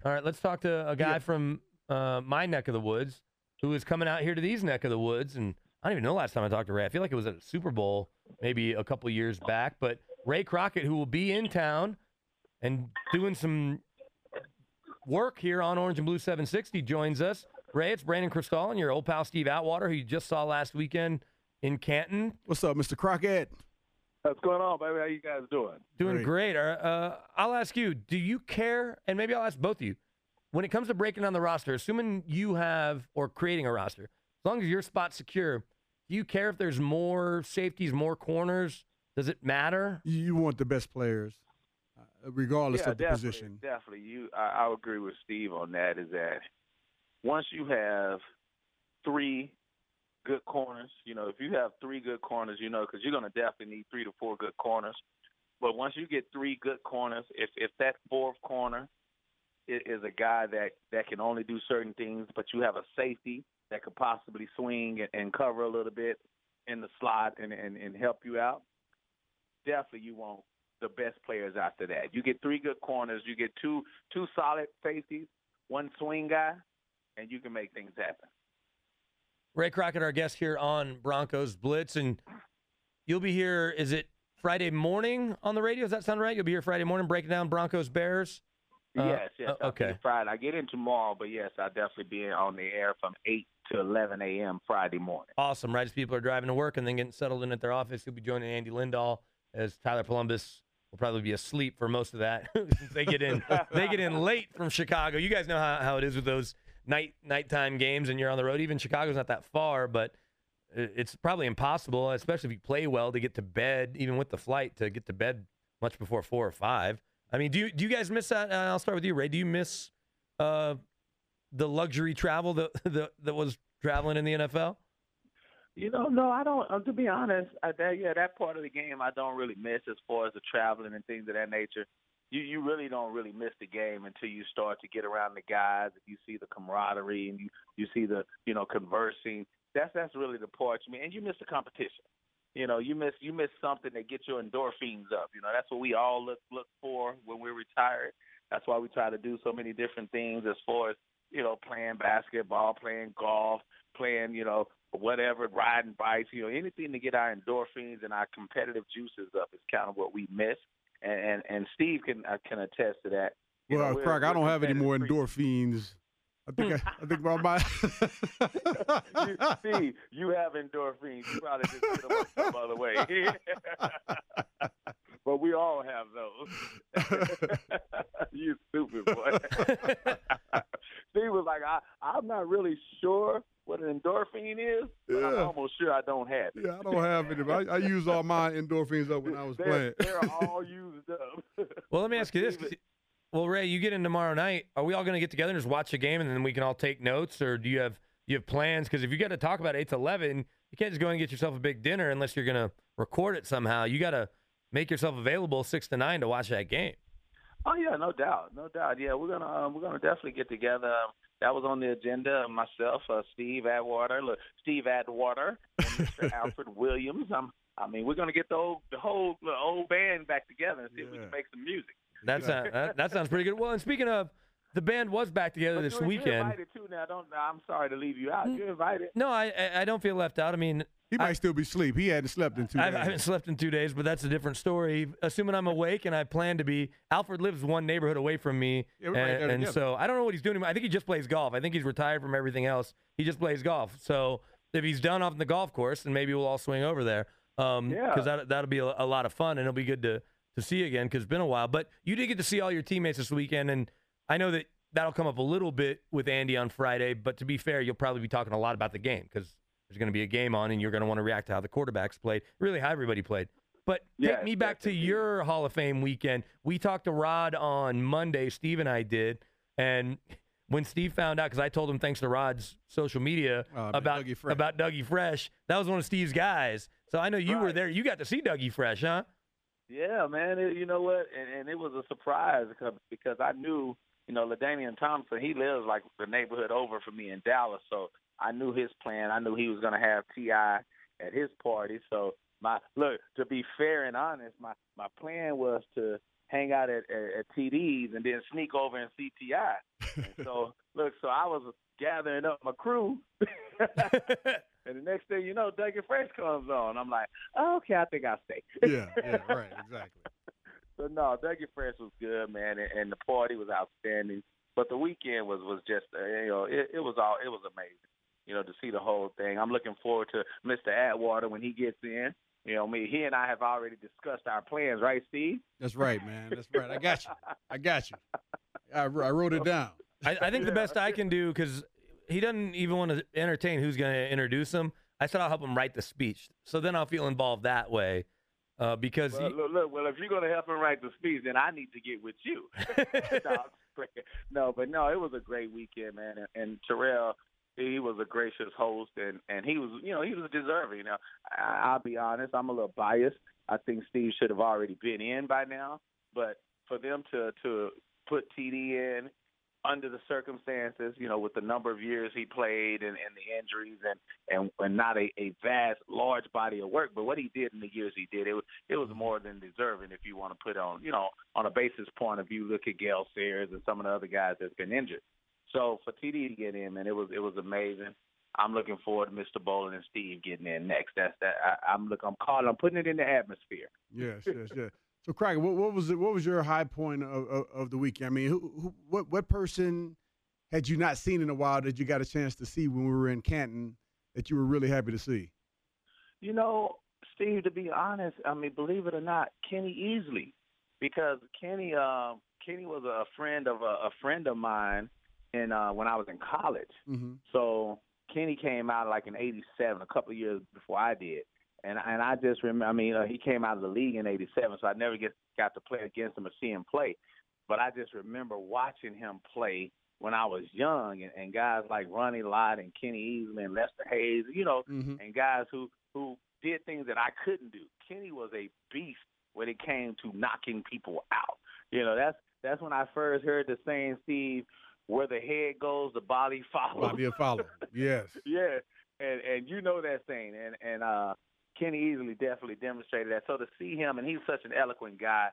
All right, let's talk to a guy from my neck of the woods who is coming out here to these neck of the woods. And I don't even know last time I talked to Ray. I feel like it was at a Super Bowl maybe a couple years back. But Ray Crockett, who will be in town and doing some work here on Orange and Blue 760, joins us. Ray, it's Brandon Cristal and your old pal Steve Atwater, who you just saw last weekend in Canton. What's up, Mr. Crockett? What's going on, baby? How you guys doing? Doing great. I'll ask you, do you care, and maybe I'll ask both of you, when it comes to breaking down the roster, assuming you have, or creating a roster, as long as your spot's secure, do you care if there's more safeties, more corners? Does it matter? You want the best players, regardless of the position. Definitely. I agree with Steve on that, is that once you have three good corners, if you have three good corners, because you're going to definitely need 3 to 4 good corners. But once you get 3 good corners, if that fourth corner is a guy that can only do certain things, but you have a safety that could possibly swing and cover a little bit in the slot and help you out, definitely you want the best players after that. You get 3 good corners, you get two solid safeties, 1 swing guy, and you can make things happen. Ray Crockett, our guest here on Broncos Blitz, and you'll be here, is it Friday morning on the radio? Does that sound right? You'll be here Friday morning breaking down Broncos Bears? Yes. Okay. Friday. I get in tomorrow, but yes, I'll definitely be on the air from 8 to 11 a.m. Friday morning. Awesome. Right as people are driving to work and then getting settled in at their office, you'll be joining Andy Lindahl as Tyler Columbus will probably be asleep for most of that since they get in late from Chicago. You guys know how it is with those nighttime games and you're on the road. Even Chicago's not that far, but it's probably impossible, especially if you play well, to get to bed, even with the flight, to get to bed much before 4 or 5. I mean, do you guys miss that? I'll start with you, Ray. Do you miss the luxury travel that was traveling in the NFL? No, I don't. To be honest, that part of the game I don't really miss as far as the traveling and things of that nature. You really don't really miss the game until you start to get around the guys. If you see the camaraderie and you see the conversing, that's really the part. And you miss the competition. You miss something that gets your endorphins up. That's what we all look for when we're retired. That's why we try to do so many different things as far as playing basketball, playing golf, playing whatever, riding bikes. Anything to get our endorphins and our competitive juices up is kind of what we miss. And Steve can attest to that. Well, Croc, I don't have any more endorphins. I think my Steve, you have endorphins. You probably just get them some other way. But we all have those. You stupid boy. Steve was like, I'm not really sure what an endorphin is, but I'm almost sure I don't have it. Yeah, I don't have it. I used all my endorphins up when I was playing. They're all used up. Well, let me ask you this. Well, Ray, you get in tomorrow night. Are we all going to get together and just watch a game, and then we can all take notes, or do you have plans? Because if you got to talk about 8 to 11, you can't just go and get yourself a big dinner unless you're going to record it somehow. You got to make yourself available 6 to 9 to watch that game. Oh yeah, no doubt. Yeah, we're gonna definitely get together. That was on the agenda. Myself, Steve Atwater, and Mr. Alfred Williams. We're gonna get the whole old band back together and see if we can make some music. That sounds pretty good. Well, and speaking of, the band was back together this weekend. You're invited too now. I'm sorry to leave you out. You're invited. No, I don't feel left out. I mean, he might still be asleep. He hadn't slept in 2 days. I haven't slept in 2 days, but that's a different story. Assuming I'm awake and I plan to be. Alfred lives one neighborhood away from me, and so I don't know what he's doing. I think he just plays golf. I think he's retired from everything else. He just plays golf. So if he's done off the golf course, then maybe we'll all swing over there. Because that'll be a lot of fun, and it'll be good to see you again because it's been a while. But you did get to see all your teammates this weekend, and I know that'll come up a little bit with Andy on Friday. But to be fair, you'll probably be talking a lot about the game because there's going to be a game on, and you're going to want to react to how the quarterbacks played, really how everybody played. But take me back to your Hall of Fame weekend. We talked to Rod on Monday, Steve and I did, and when Steve found out, because I told him thanks to Rod's social media about Dougie Fresh, that was one of Steve's guys. So I know you were there. You got to see Dougie Fresh, huh? Yeah, man. You know what? And it was a surprise because I knew, LaDainian Thompson, he lives like the neighborhood over from me in Dallas, so I knew his plan. I knew he was going to have T.I. at his party. So to be fair and honest, my plan was to hang out at TD's and then sneak over and see T.I. And so I was gathering up my crew. And the next thing you know, Dougie Fresh comes on. I'm like, oh, okay, I think I'll stay. Yeah, right, exactly. So no, Dougie Fresh was good, man, and the party was outstanding. But the weekend was just, it was amazing, to see the whole thing. I'm looking forward to Mr. Atwater when he gets in. He and I have already discussed our plans, right, Steve? That's right, man. That's right. I got you. I wrote it down. I think the best I can do, because he doesn't even want to entertain who's going to introduce him. I said I'll help him write the speech. So then I'll feel involved that way. Because well, if you're going to help him write the speech, then I need to get with you. No, it was a great weekend, man. And Terrell, he was a gracious host, and he was, he was deserving. I'll be honest, I'm a little biased. I think Steve should have already been in by now. But for them to put TD in under the circumstances, with the number of years he played and the injuries and not a vast, large body of work, but what he did in the years he did, it was more than deserving if you want to put on, on a basis point of view, look at Gale Sayers and some of the other guys that's been injured. So for TD to get in, man, it was amazing. I'm looking forward to Mr. Bolin and Steve getting in next. I'm putting it in the atmosphere. Yes. So, Craig, what was your high point of the weekend? I mean, what person had you not seen in a while that you got a chance to see when we were in Canton that you were really happy to see? Steve, to be honest, I mean, believe it or not, Kenny Easley, because Kenny was a friend of mine, and when I was in college. Mm-hmm. So Kenny came out like in '87, a couple of years before I did. And I just remember, he came out of the league in '87, so I never got to play against him or see him play. But I just remember watching him play when I was young, and guys like Ronnie Lott and Kenny Easley and Lester Hayes, mm-hmm. and guys who did things that I couldn't do. Kenny was a beast when it came to knocking people out. That's when I first heard the saying, Steve, where the head goes, the body follows. Body will follow, yes. Yeah, and that saying, and Kenny Easley definitely demonstrated that. So to see him, and he's such an eloquent guy,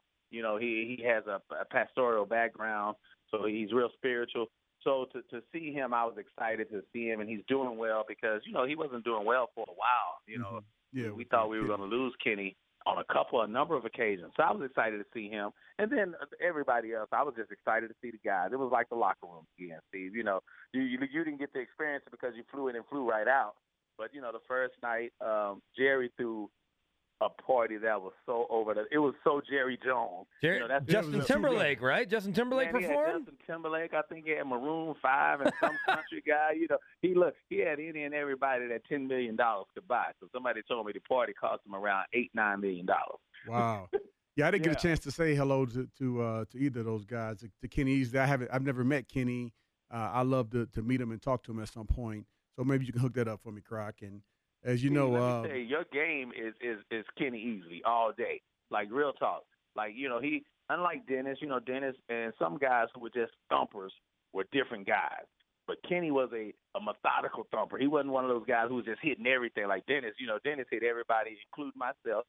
he has a pastoral background, so he's real spiritual. So to see him, I was excited to see him, and he's doing well because, he wasn't doing well for a while. Mm-hmm. Yeah, we thought we were going to lose Kenny on a number of occasions. So I was excited to see him. And then everybody else, I was just excited to see the guys. It was like the locker room again, Steve. You didn't get to experience it because you flew in and flew right out. But, the first night, Jerry threw a party that was so it was so Jerry Jones. Justin Timberlake, right? Justin Timberlake performed? Justin Timberlake, I think he had Maroon 5 and some country guy. He had any and everybody that $10 million could buy. So somebody told me the party cost him around $8-9 million. Wow. Yeah, I didn't get a chance to say hello to either of those guys. To Kenny Easley, I've never met Kenny. I'd love to meet him and talk to him at some point. So maybe you can hook that up for me, Croc. And as you know, let me say, your game is Kenny Easley all day. Like, real talk. Like, he, unlike Dennis, Dennis and some guys who were just thumpers were different guys. But Kenny was a methodical thumper. He wasn't one of those guys who was just hitting everything like Dennis. Dennis hit everybody, including myself.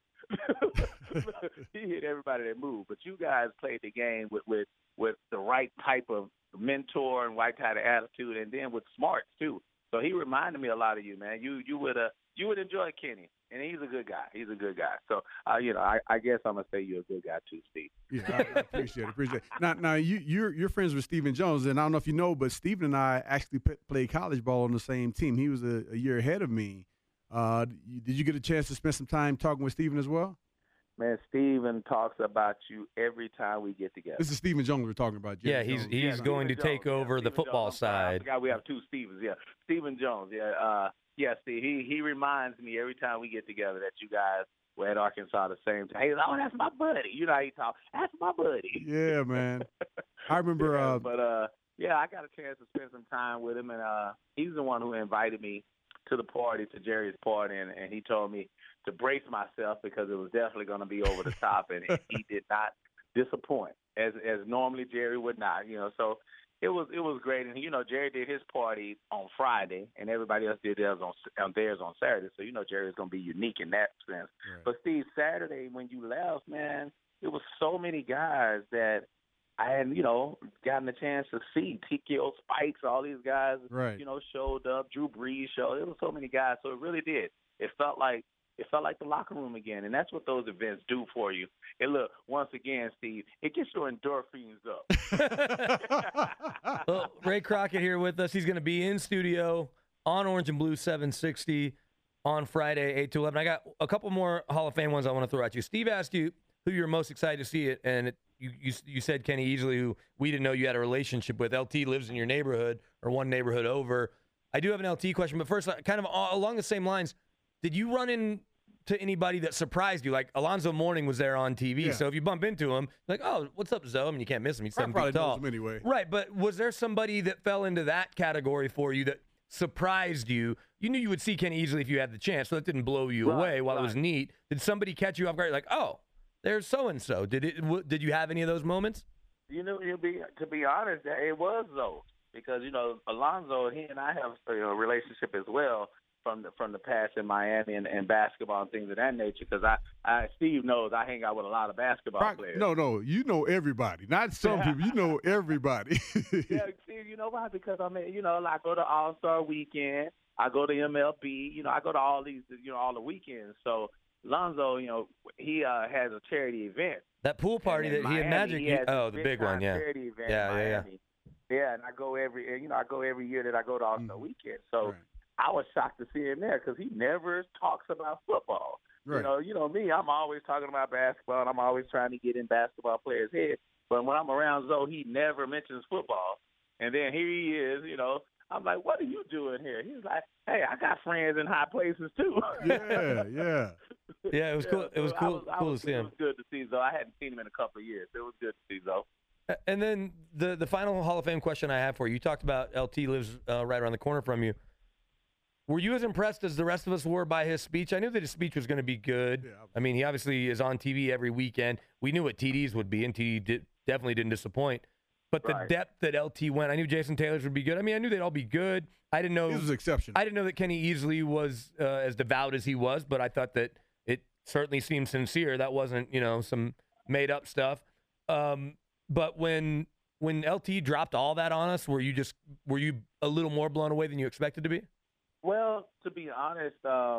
He hit everybody that moved. But you guys played the game with the right type of mentor and right type of attitude, and then with smarts, too. So he reminded me a lot of you, man. You would enjoy Kenny, and he's a good guy. He's a good guy. So, I guess I'm gonna say you're a good guy too, Steve. Yeah, I appreciate it. Now you're friends with Stephen Jones, and I don't know if you know, but Stephen and I actually played college ball on the same team. He was a year ahead of me. Did you get a chance to spend some time talking with Stephen as well? Man, Stephen talks about you every time we get together. This is Stephen Jones we're talking about. Yeah, he's going to take over the football side. I forgot we have two Stevens. Yeah, Stephen Jones. Yeah, Steve. He reminds me every time we get together that you guys were at Arkansas the same time. He's like, oh, that's my buddy. You know how he talks. That's my buddy. Yeah, man. I remember. I got a chance to spend some time with him, and he's the one who invited me to the party, to Jerry's party, and he told me to brace myself because it was definitely going to be over the top, and he did not disappoint, as normally Jerry would not, So it was great, and Jerry did his party on Friday, and everybody else did theirs on Saturday. So Jerry's going to be unique in that sense. Right. But Steve, Saturday when you left, man, it was so many guys that I hadn't, gotten a chance to see. TKO Spikes, all these guys, right. Showed up. Drew Brees showed. There was so many guys, so it really did. It felt like the locker room again, and that's what those events do for you. And look, once again, Steve, it gets your endorphins up. Well, Ray Crockett here with us. He's going to be in studio on Orange and Blue 760 on Friday, 8 to 11. I got a couple more Hall of Fame ones I want to throw at you. Steve asked you who you're most excited to see it, and you said Kenny Easley, who we didn't know you had a relationship with. LT lives in your neighborhood or one neighborhood over. I do have an LT question, but first, kind of along the same lines, did you run into anybody that surprised you? Like Alonzo Mourning was there on TV, yeah. So if you bump into him, like, oh, what's up, Zoe? I mean, you can't miss him. He's 7 feet tall. Knows him anyway. Right, but was there somebody that fell into that category for you that surprised you? You knew you would see Kenny Easley if you had the chance, so that didn't blow you away while it was neat. Did somebody catch you off guard? Like, oh, there's so-and-so. Did you have any of those moments? To be honest, it was Zoe. Because, Alonzo, he and I have a relationship as well from the past in Miami and basketball and things of that nature. Because Steve knows I hang out with a lot of basketball players. No, you know everybody. Not some people. You know everybody. Yeah, Steve, you know why? Because I go to All-Star Weekend. I go to MLB. I go to all these, all the weekends. So Alonzo, he has a charity event. That pool party that he had Magic. The big one, yeah. Charity event in Miami. Yeah, and I go every year that I go to All-Star Weekend. So I was shocked to see him there because he never talks about football. Right. You know me, I'm always talking about basketball, and I'm always trying to get in basketball players' heads. But when I'm around Zoe, he never mentions football. And then here he is, I'm like, what are you doing here? He's like, hey, I got friends in high places too. Yeah. Yeah, it was cool. It was cool to see him. It was good to see Zoe. I hadn't seen him in a couple of years. It was good to see Zoe. And then the final Hall of Fame question I have for you. You talked about LT lives right around the corner from you. Were you as impressed as the rest of us were by his speech? I knew that his speech was going to be good. Yeah. I mean, he obviously is on TV every weekend. We knew what TD's would be, and TD definitely didn't disappoint. But the depth that LT went, I knew Jason Taylor's would be good. I mean, I knew they'd all be good. I didn't know he was exceptional. I didn't know that Kenny Easley was as devout as he was, but I thought that it certainly seemed sincere. That wasn't, some made up stuff. But when LT dropped all that on us, were you a little more blown away than you expected to be? Well, to be honest,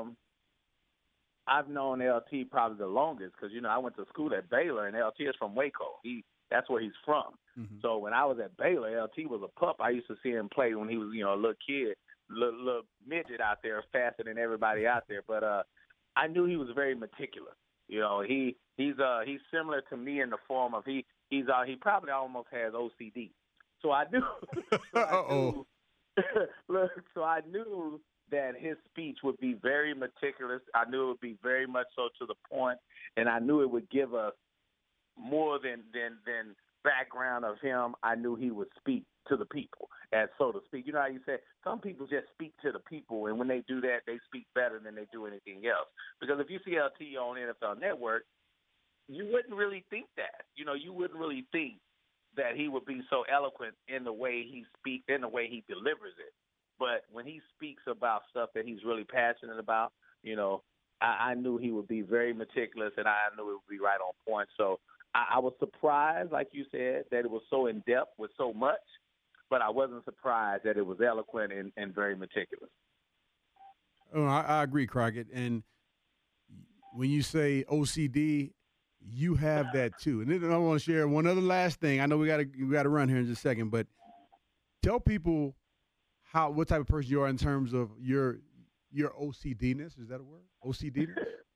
I've known LT probably the longest because, I went to school at Baylor, and LT is from Waco. That's where he's from. Mm-hmm. So when I was at Baylor, LT was a pup. I used to see him play when he was, a little kid, little midget out there, faster than everybody out there. But I knew he was very meticulous. He's similar to me in the form of he probably almost has OCD. So I knew. So I knew that his speech would be very meticulous. I knew it would be very much so to the point, and I knew it would give us more than background of him. I knew he would speak to the people, as so to speak. You know how you say some people just speak to the people, and when they do that, they speak better than they do anything else. Because if you see LT on NFL Network, you wouldn't really think that. You wouldn't really think that he would be so eloquent in the way he speaks, in the way he delivers it. But when he speaks about stuff that he's really passionate about, I knew he would be very meticulous, and I knew it would be right on point. So I was surprised, like you said, that it was so in-depth with so much, but I wasn't surprised that it was eloquent and very meticulous. Oh, I agree, Crockett. And when you say OCD, you have that too. And then I want to share one other last thing. I know we got to run here in just a second, but tell people what type of person you are in terms of your OCD-ness. Is that a word? OCD-ness?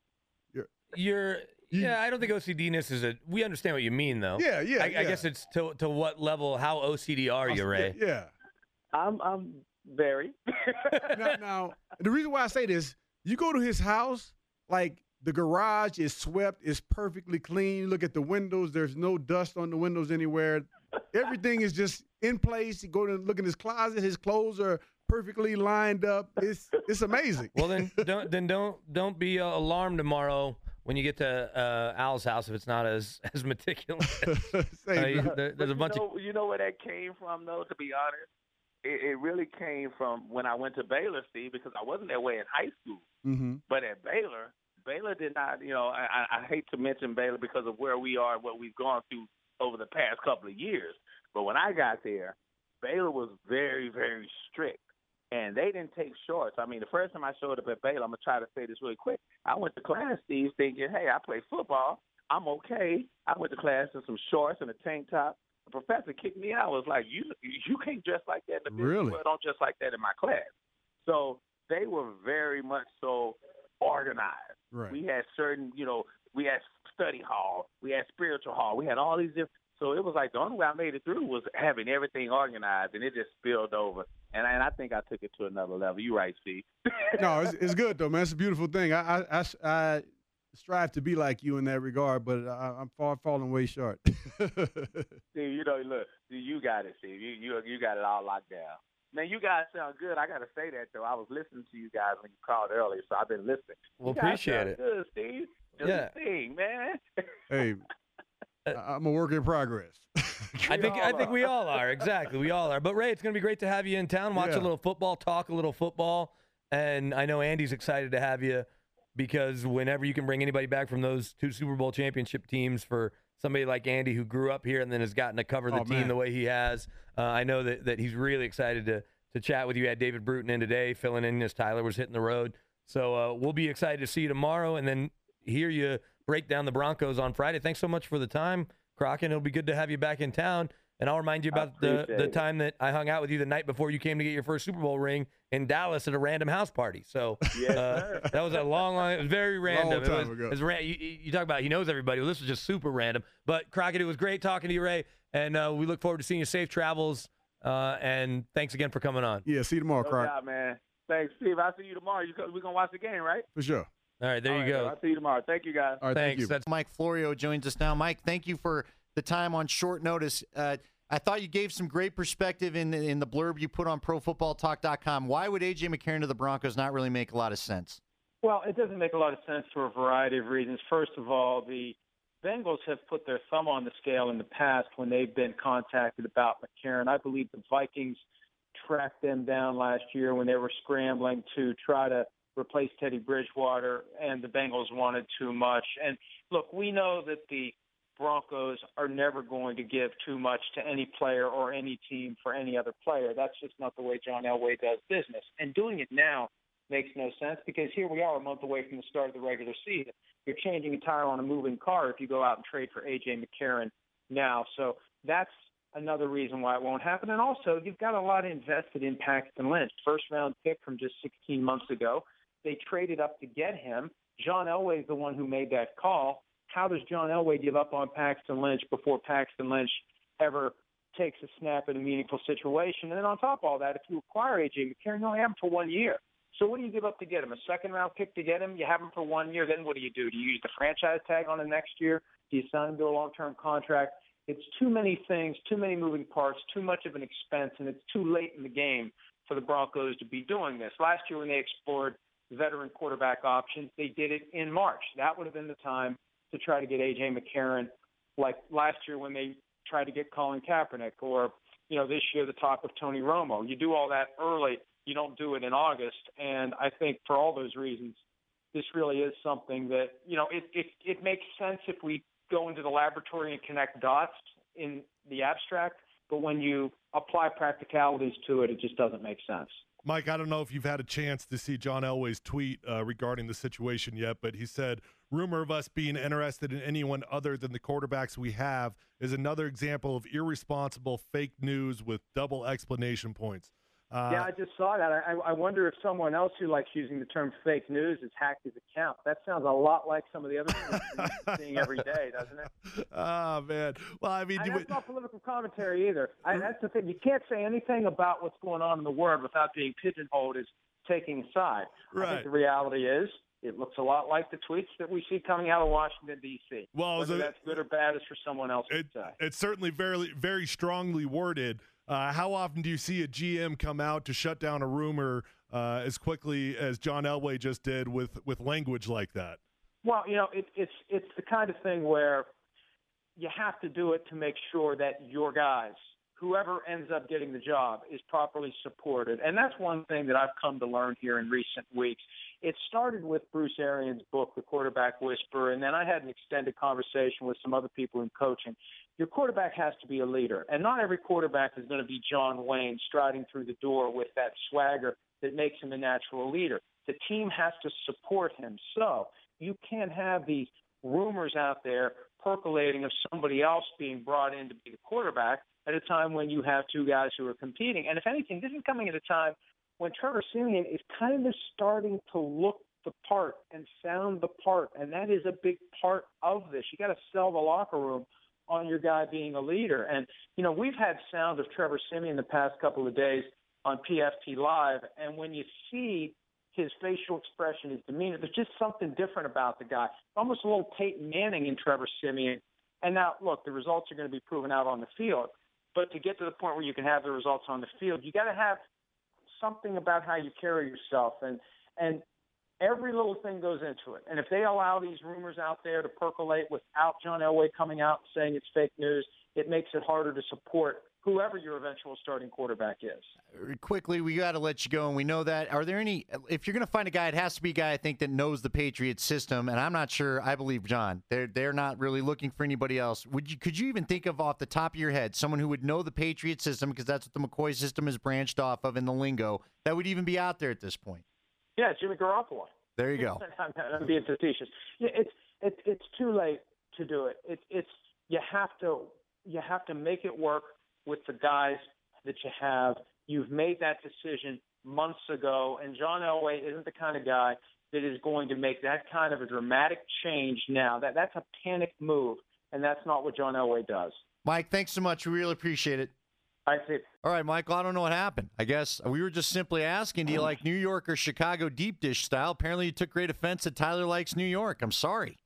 Yeah, I don't think OCD-ness is we understand what you mean, though. Yeah. I guess it's to what level, how OCD are you, Ray? Yeah. I'm very. now, the reason why I say this, you go to his house, like the garage is swept, it's perfectly clean. You look at the windows, there's no dust on the windows anywhere. Everything is just in place. You go to look in his closet, his clothes are perfectly lined up. It's amazing. Well, then don't be alarmed tomorrow when you get to Al's house if it's not as meticulous. There's a bunch of. You know where that came from, though. To be honest, it really came from when I went to Baylor, Steve, because I wasn't that way in high school. Mm-hmm. But at Baylor, Baylor did not, I hate to mention Baylor because of where we are and what we've gone through over the past couple of years. But when I got there, Baylor was very, very strict. And they didn't take shorts. I mean, the first time I showed up at Baylor, I'm going to try to say this really quick. I went to class, Steve, thinking, hey, I play football. I'm okay. I went to class in some shorts and a tank top. The professor kicked me out. I was like, you can't dress like that in the business. Really? Well, don't dress like that in my class. So they were very much so organized. Right. We had certain, we had study hall. We had spiritual hall. We had all these different. So it was like the only way I made it through was having everything organized, and it just spilled over. And I think I took it to another level. You're right, Steve. No, it's good, though, man. It's a beautiful thing. I strive to be like you in that regard, but I'm falling way short. Steve, look, you got it, Steve. You got it all locked down. Man, you guys sound good. I got to say that, though. I was listening to you guys when you called earlier, so I've been listening. Well, appreciate it. Good, Steve. Yeah. Thing, man. Hey. I'm a work in progress. I think we all are. Exactly. We all are. But, Ray, it's going to be great to have you in town, watch a little football, talk a little football. And I know Andy's excited to have you because whenever you can bring anybody back from those 2 Super Bowl championship teams for somebody like Andy who grew up here and then has gotten to cover the team the way he has, I know that he's really excited to chat with you. We had David Bruton in today, filling in as Tyler was hitting the road. So we'll be excited to see you tomorrow and then hear you break down the Broncos on Friday. Thanks so much for the time, Crockett. It'll be good to have you back in town. And I'll remind you about the time that I hung out with you the night before you came to get your first Super Bowl ring in Dallas at a random house party. So that was a long, it was very random. You talk about he knows everybody. Well, this was just super random. But, Crockett, it was great talking to you, Ray. And we look forward to seeing you. Safe travels. And thanks again for coming on. Yeah, see you tomorrow, Crockett. No doubt, man. Thanks, Steve. I'll see you tomorrow. We're going to watch the game, right? For sure. All right, there you go. I'll see you tomorrow. Thank you, guys. All right, thanks. Thank you. That's Mike Florio joins us now. Mike, thank you for the time on short notice. I thought you gave some great perspective in the blurb you put on ProFootballTalk.com. Why would A.J. McCarron to the Broncos not really make a lot of sense? Well, it doesn't make a lot of sense for a variety of reasons. First of all, the Bengals have put their thumb on the scale in the past when they've been contacted about McCarron. I believe the Vikings tracked them down last year when they were scrambling to try to replace Teddy Bridgewater, and the Bengals wanted too much. And look, we know that the Broncos are never going to give too much to any player or any team for any other player. That's just not the way John Elway does business. And doing it now makes no sense because here we are a month away from the start of the regular season. You're changing a tire on a moving car if you go out and trade for A.J. McCarron now. So that's another reason why it won't happen. And also, you've got a lot invested in Paxton Lynch, first-round pick from just 16 months ago. They traded up to get him. John Elway is the one who made that call. How does John Elway give up on Paxton Lynch before Paxton Lynch ever takes a snap in a meaningful situation? And then on top of all that, if you acquire A.J. McCarron, you only have him for 1 year. So what do you give up to get him? A second-round pick to get him? You have him for 1 year. Then what do? Do you use the franchise tag on him next year? Do you sign him to a long-term contract? It's too many things, too many moving parts, too much of an expense, and it's too late in the game for the Broncos to be doing this. Last year when they explored veteran quarterback options, they did it in March. That would have been the time to try to get A.J. McCarron, like last year when they tried to get Colin Kaepernick, or, this year the talk of Tony Romo. You do all that early. You don't do it in August. And I think for all those reasons, this really is something that, it makes sense if we go into the laboratory and connect dots in the abstract. But when you apply practicalities to it, it just doesn't make sense. Mike, I don't know if you've had a chance to see John Elway's tweet regarding the situation yet, but he said, rumor of us being interested in anyone other than the quarterbacks we have is another example of irresponsible fake news with double explanation points. Yeah, I just saw that. I wonder if someone else who likes using the term fake news has hacked his account. That sounds a lot like some of the other things we're seeing every day, doesn't it? Oh, man. Well, I mean, that's not political commentary either. That's the thing. You can't say anything about what's going on in the world without being pigeonholed as taking a side. Right. I think the reality is it looks a lot like the tweets that we see coming out of Washington, D.C. Well, whether that's good or bad is for someone else to say. It's certainly very, very strongly worded. How often do you see a GM come out to shut down a rumor as quickly as John Elway just did with language like that? Well, it's the kind of thing where you have to do it to make sure that your guys, whoever ends up getting the job, is properly supported. And that's one thing that I've come to learn here in recent weeks. it started with Bruce Arians' book, The Quarterback Whisperer, and then I had an extended conversation with some other people in coaching. Your quarterback has to be a leader, and not every quarterback is going to be John Wayne striding through the door with that swagger that makes him a natural leader. The team has to support him. So you can't have these rumors out there percolating of somebody else being brought in to be the quarterback at a time when you have two guys who are competing. And if anything, this is coming at a time when Trevor Siemian is kind of starting to look the part and sound the part, and that is a big part of this. You got to sell the locker room on your guy being a leader. And, you know, we've had sound of Trevor Siemian the past couple of days on PFT Live, and when you see his facial expression, his demeanor, there's just something different about the guy. Almost a little Peyton Manning in Trevor Siemian. And now, look, the results are going to be proven out on the field. But to get to the point where you can have the results on the field, you got to have something about how you carry yourself. And every little thing goes into it. And if they allow these rumors out there to percolate without John Elway coming out and saying it's fake news, it makes it harder to support whoever your eventual starting quarterback is. Quickly, we got to let you go, and we know that. Are there any – if you're going to find a guy, it has to be a guy, I think, that knows the Patriots system, and I'm not sure. I believe John. They're not really looking for anybody else. Could you even think of, off the top of your head, someone who would know the Patriot system, because that's what the McCoy system is branched off of in the lingo, that would even be out there at this point? Yeah, Jimmy Garoppolo. There you go. I'm being facetious. It's too late to do it. You have to make it work with the guys that you have. You've made that decision months ago, and John Elway isn't the kind of guy that is going to make that kind of a dramatic change now. That's a panic move, and that's not what John Elway does. Mike, thanks so much. We really appreciate it. I see. All right, Michael, I don't know what happened. I guess we were just simply asking, do you like New York or Chicago deep dish style? Apparently you took great offense that Tyler likes New York. I'm sorry.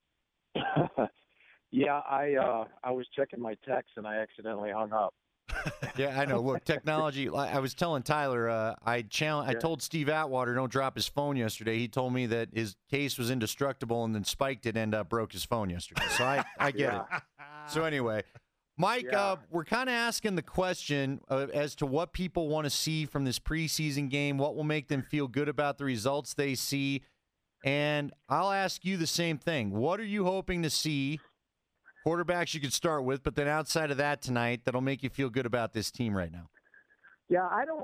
Yeah, I was checking my text, and I accidentally hung up. Yeah, I know. Look, technology. I was telling Tyler, I told Steve Atwater don't drop his phone yesterday. He told me that his case was indestructible, and then Spike did end up broke his phone yesterday. So I get it. So anyway, Mike, we're kind of asking the question as to what people want to see from this preseason game, what will make them feel good about the results they see. And I'll ask you the same thing. What are you hoping to see? Quarterbacks you could start with, but then outside of that tonight, that'll make you feel good about this team right now. Yeah,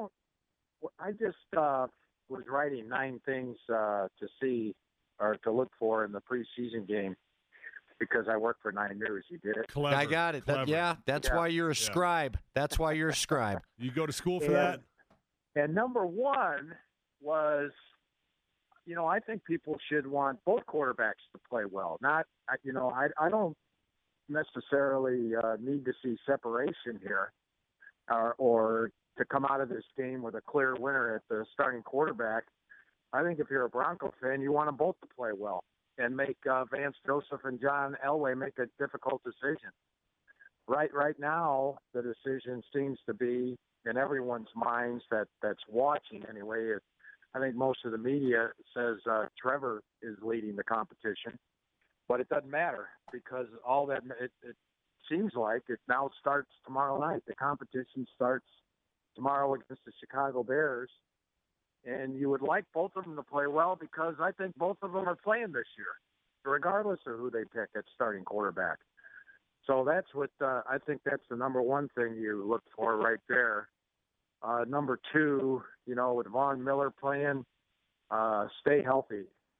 I just was writing 9 things to see or to look for in the preseason game because I worked for 9 News. You did it. Clever. I got it. That's why you're a scribe. That's why you're a scribe. You go to school for that? And number 1 was, I think people should want both quarterbacks to play well. I don't necessarily need to see separation here or to come out of this game with a clear winner at the starting quarterback. I think if you're a Bronco fan, you want them both to play well and make Vance Joseph and John Elway make a difficult decision. Right now, the decision seems to be in everyone's minds that's watching anyway. I think most of the media says Trevor is leading the competition. But it doesn't matter because all that it seems like it now starts tomorrow night. The competition starts tomorrow against the Chicago Bears, and you would like both of them to play well because I think both of them are playing this year, regardless of who they pick at starting quarterback. So that's what I think that's the number 1 thing you look for right there. Number 2, with Von Miller playing, stay healthy.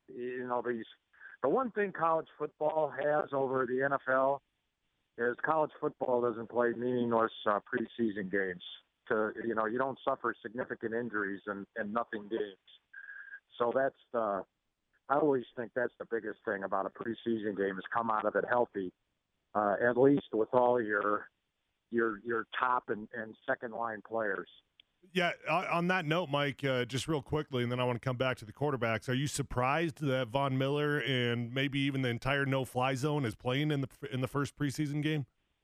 The one thing college football has over the NFL is college football doesn't play meaningless preseason games. You don't suffer significant injuries and nothing games. So I always think that's the biggest thing about a preseason game is come out of it healthy, at least with all your top and second line players. Yeah, on that note, Mike, just real quickly, and then I want to come back to the quarterbacks. Are you surprised that Von Miller and maybe even the entire no-fly zone is playing in the first preseason game?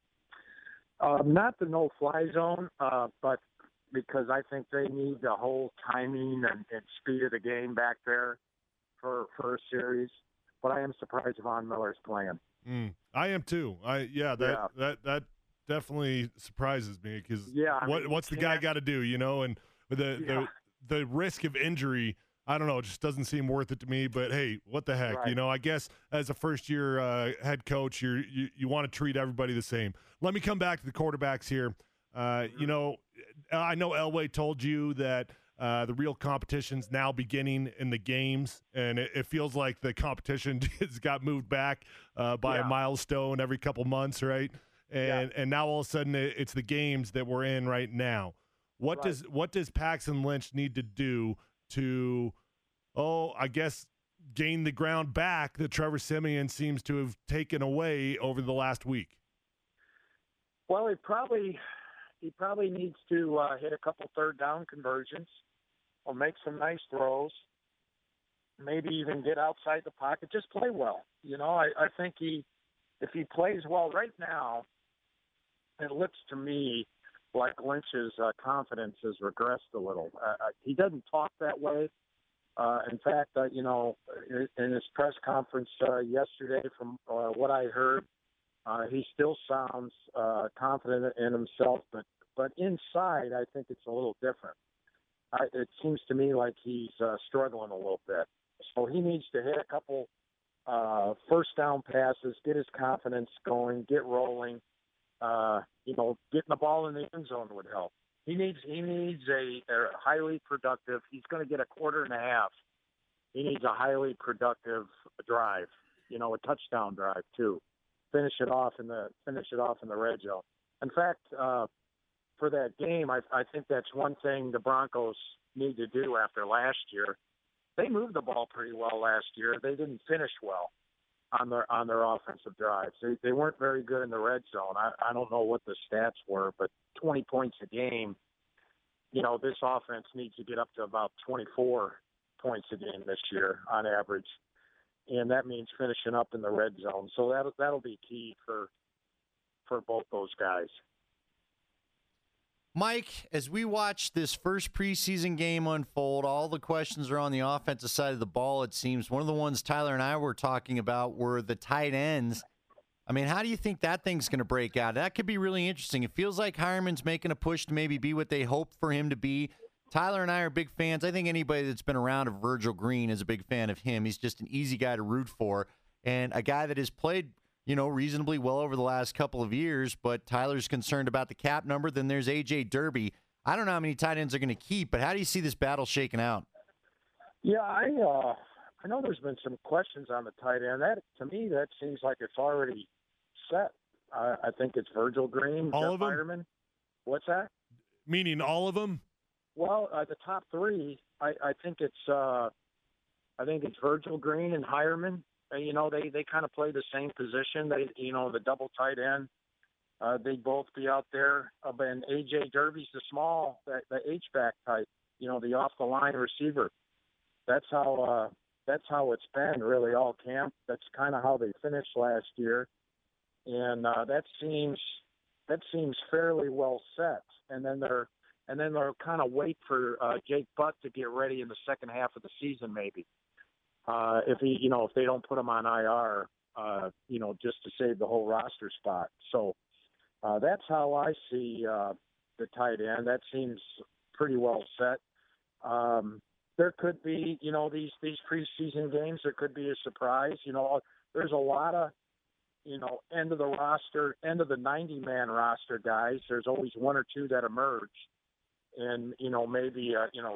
Not the no-fly zone, but because I think they need the whole timing and speed of the game back there for a series. But I am surprised Von Miller's playing. I am too. That definitely surprises me because what's the guy got to do, and the risk of injury I don't know. It just doesn't seem worth it to me. But hey, what the heck? Right. I guess as a first-year head coach, you want to treat everybody the same. Let me come back to the quarterbacks here. I know Elway told you that the real competition's now beginning in the games, and it feels like the competition has got moved back by a milestone every couple months, right? And now all of a sudden it's the games that we're in right now. What does Paxton Lynch need to do to, I guess, gain the ground back that Trevor Siemian seems to have taken away over the last week? Well, he probably needs to hit a couple third down conversions or make some nice throws, maybe even get outside the pocket, just play well. I think if he plays well right now, it looks to me like Lynch's confidence has regressed a little. He doesn't talk that way. In fact, in his press conference yesterday, from what I heard, he still sounds confident in himself, but inside, I think it's a little different. It seems to me like he's struggling a little bit. So he needs to hit a couple first down passes, get his confidence going, get rolling. Getting the ball in the end zone would help. He needs a highly productive. He's going to get a quarter and a half. He needs a highly productive drive. A touchdown drive too. Finish it off in the red zone. In fact, for that game, I think that's one thing the Broncos need to do after last year. They moved the ball pretty well last year. They didn't finish well on their offensive drives. They weren't very good in the red zone. I don't know what the stats were, but 20 points a game, this offense needs to get up to about 24 points a game this year on average. And that means finishing up in the red zone. So that'll be key for both those guys. Mike, as we watch this first preseason game unfold, all the questions are on the offensive side of the ball, it seems. One of the ones Tyler and I were talking about were the tight ends. I mean, how do you think that thing's going to break out? That could be really interesting. It feels like Hireman's making a push to maybe be what they hope for him to be. Tyler and I are big fans. I think anybody that's been around of Virgil Green is a big fan of him. He's just an easy guy to root for and a guy that has played reasonably well over the last couple of years, but Tyler's concerned about the cap number. Then there's A.J. Derby. I don't know how many tight ends are going to keep, but how do you see this battle shaking out? Yeah, I know there's been some questions on the tight end. To me, that seems like it's already set. I think it's Virgil Green, all Jeff of them? Hireman. What's that? Meaning all of them? Well, the top three, I think it's Virgil Green and Hireman. They kind of play the same position. The double tight end. They'd both be out there. And A.J. Derby's the small, the H-back type, the off-the-line receiver. That's how it's been really all camp. That's kind of how they finished last year. And that seems fairly well set. And then they'll kind of wait for Jake Butt to get ready in the second half of the season maybe. If they don't put him on IR, just to save the whole roster spot. So that's how I see the tight end. That seems pretty well set. There could be, these preseason games, there could be a surprise. There's a lot of, end of the 90-man roster guys. There's always one or two that emerge. And maybe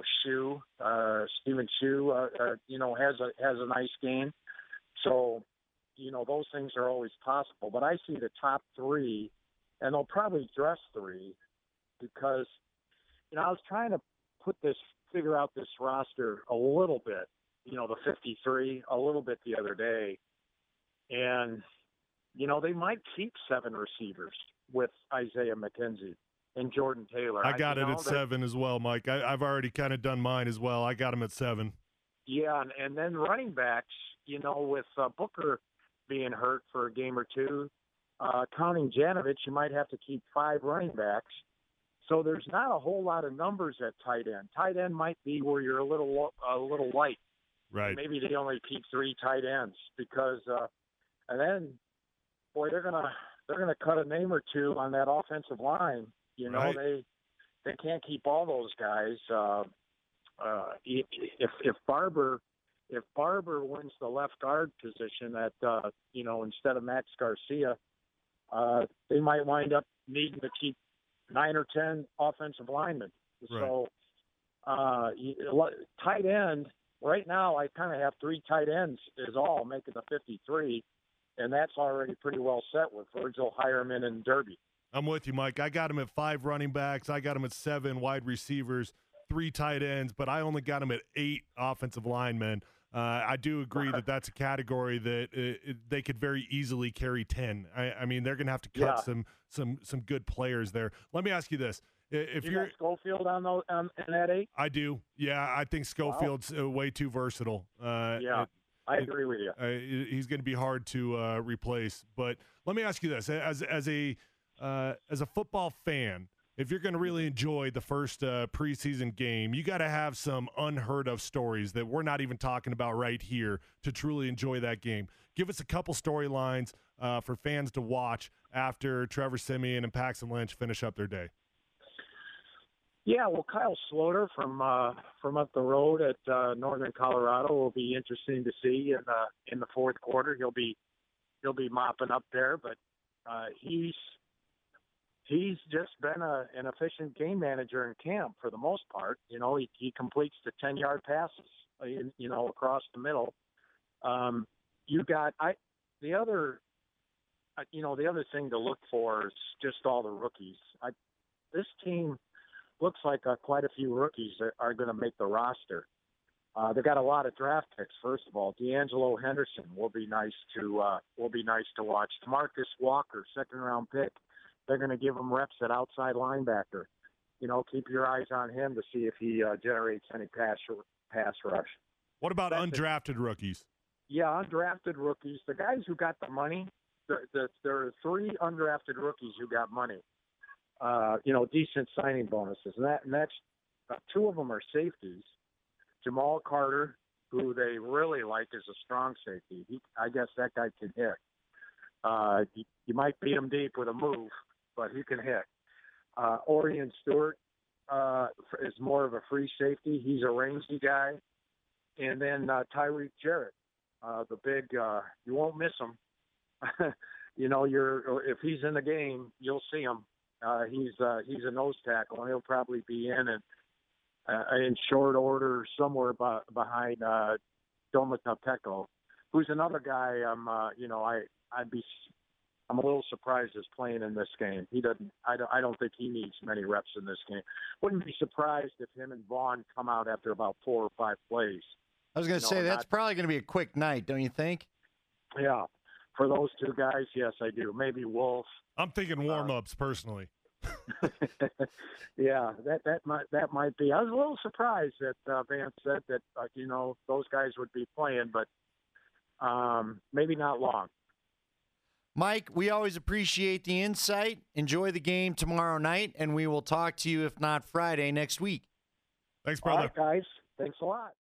Steven Chew has a nice game, so those things are always possible. But I see the top three, and they'll probably dress three, because I was trying to figure out this roster a little bit, the 53 a little bit the other day, and they might keep 7 receivers with Isaiah McKenzie and Jordan Taylor. I got it at 7 as well, Mike. I've already kind of done mine as well. I got him at 7. Yeah, and then running backs, with Booker being hurt for a game or two, counting Janovich, you might have to keep 5 running backs. So there's not a whole lot of numbers at tight end. Tight end might be where you're a little light. Right. Maybe they only keep 3 tight ends because, and then, boy, they're gonna cut a name or two on that offensive line. Right. They can't keep all those guys. If Barber wins the left guard position at instead of Max Garcia, they might wind up needing to keep 9 or 10 offensive linemen. Right. So tight end right now, I kind of have 3 tight ends is all making the 53, and that's already pretty well set with Virgil, Hireman, and Derby. I'm with you, Mike. I got him at 5 running backs. I got him at 7 wide receivers, 3 tight ends, but I only got him at 8 offensive linemen. I do agree that that's a category that they could very easily carry 10. I mean, they're going to have to cut some good players there. Let me ask you this. If you got Schofield on that 8? I do. Yeah, I think Schofield's way too versatile. I agree with you. He's going to be hard to replace. But let me ask you this: as a football fan, if you're going to really enjoy the first preseason game, you got to have some unheard of stories that we're not even talking about right here to truly enjoy that game. Give us a couple storylines for fans to watch after Trevor Siemian and Paxton Lynch finish up their day. Yeah, well, Kyle Sloter from up the road at Northern Colorado will be interesting to see in the fourth quarter. He'll be mopping up there, but he's just been an efficient game manager in camp for the most part. You know, he completes the 10-yard passes, across the middle. The other thing to look for is just all the rookies. This team looks like quite a few rookies that are going to make the roster. They've got a lot of draft picks. First of all, D'Angelo Henderson will be nice to watch. Demarcus Walker, 2nd-round pick. They're going to give him reps at outside linebacker. You know, keep your eyes on him to see if he generates any pass rush. What about undrafted rookies? Yeah, undrafted rookies. The guys who got the money, there are 3 undrafted rookies who got money. Decent signing bonuses, and that's 2 of them are safeties. Jamal Carter, who they really like, is a strong safety. I guess that guy can hit. You might beat him deep with a move, but he can hit. Orion Stewart is more of a free safety. He's a rangy guy. And then Tyreek Jarrett, the big. You won't miss him. If he's in the game, you'll see him. He's a nose tackle, and he'll probably be in short order somewhere behind Domata Peko, who's another guy. I'm a little surprised he's playing in this game. He doesn't. I don't think he needs many reps in this game. Wouldn't be surprised if him and Vaughn come out after about 4 or 5 plays. I was going to say that's probably going to be a quick night, don't you think? Yeah, for those 2 guys, yes, I do. Maybe Wolf. I'm thinking warm-ups personally. Yeah, that might be. I was a little surprised that Vance said that those guys would be playing, but maybe not long. Mike, we always appreciate the insight. Enjoy the game tomorrow night, and we will talk to you, if not Friday, next week. Thanks, brother. All right, guys. Thanks a lot.